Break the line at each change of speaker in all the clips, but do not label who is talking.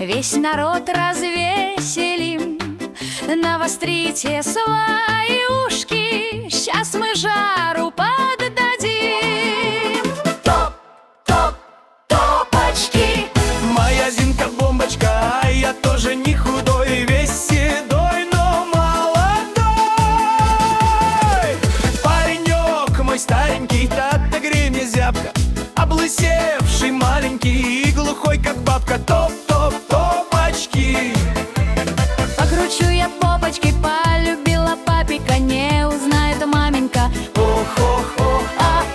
Весь народ развеселим, навострите свои ушки, сейчас мы жару поддадим.
Топ, топ, топочки. Моя Зинка бомбочка, а я тоже не худой, весь седой, но молодой. Паренек мой старенький, отогрей мне зябко, облысевший маленький и глухой, как бабка. Топ, топ, топочки.
Покручу я попочки, полюбила папика, не узнает маменька.
Ох, ох, ох,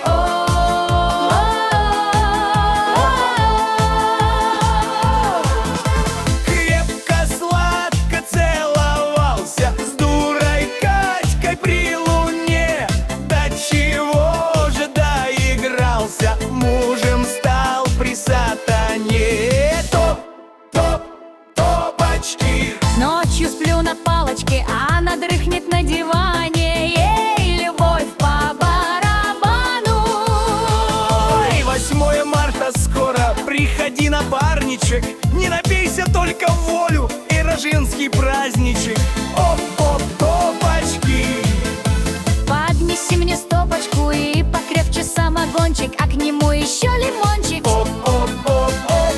крепко, сладко целовался с дурой Катькой при луне. До чего же доигрался, мужем стал при сатане. Топ, топ, топочки.
Ночью сплю на палочке, а она дрыхнет на диване. Ей любовь по барабану.
Ой, 8 марта скоро, приходи, напарничек, не напейся только в волю, и рождественский праздничек. Оп, оп, топочки.
Поднеси мне стопочку и покрепче самогончик, а к нему еще лимончик.
Оп, оп, оп, оп,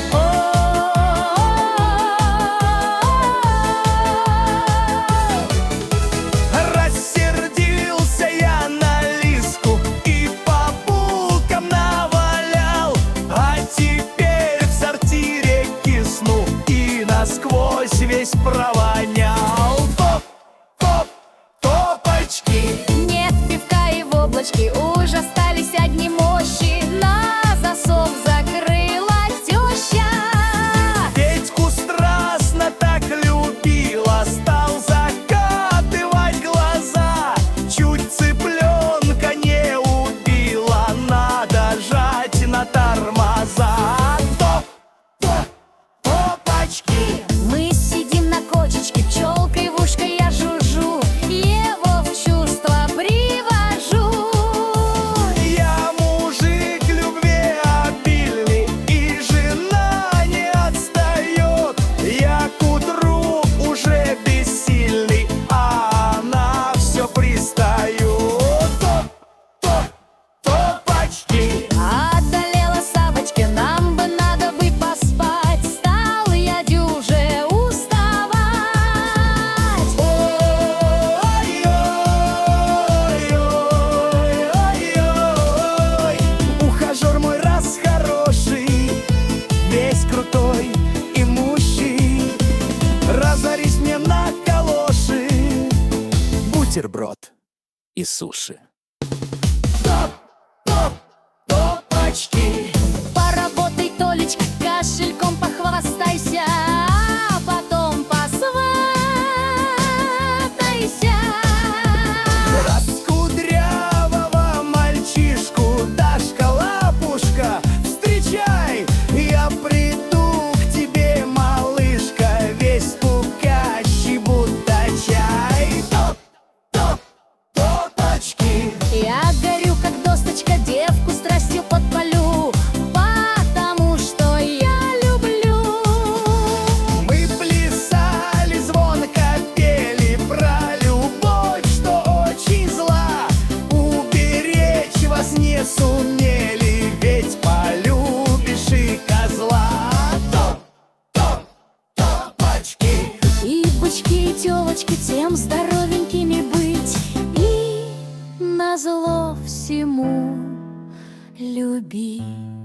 рассердился я на Лиску и по булкам навалял, а теперь в сортире кисну и насквозь весь провонял. Топ, топ, топочки.
Нет пивка и в облачке, уж остались одни мощи. На засов закрыла теща.
Петьку страстно так любила, стал закатывать глаза. Чуть цыпленка не убила, надо жать на тормоза. Топ, топ, топочки.
Мы сидим на кочечке, пчелкой в ушко я жужжу, его в чувство привожу.
Я мужик любви обильный, и жена не отстает. Я к утру уже бессильный, а она все пристает. Топ, топ, топочки.
Одолела Савочки, нам бы надо бы поспать. Стал я дюже уставать.
Ой-ой-ой-ой-ой. Ухажер мой раз хороший, весь крутой, имущий, разорись мне на калоши, бутерброд и суши. Топ, топ, топочки.
Поработай, Толечка, кошельком похвастайся, а потом посватайся.
Раскудрявого мальчишку, Дашка, лапушка, встречай, я приду к тебе, малышка, весь пукащий, будто чай. Топ, топ, топочки.
Я горю, как досточка, девку страстью подпалю, потому что я люблю.
Мы плясали, звонко пели про любовь, что очень зла. Уберечь вас не сумели, ведь полюбишь и козла. Топ, топ, топочки.
И бычки, и телочки, тем здоровенькими быть, и назло всему любить.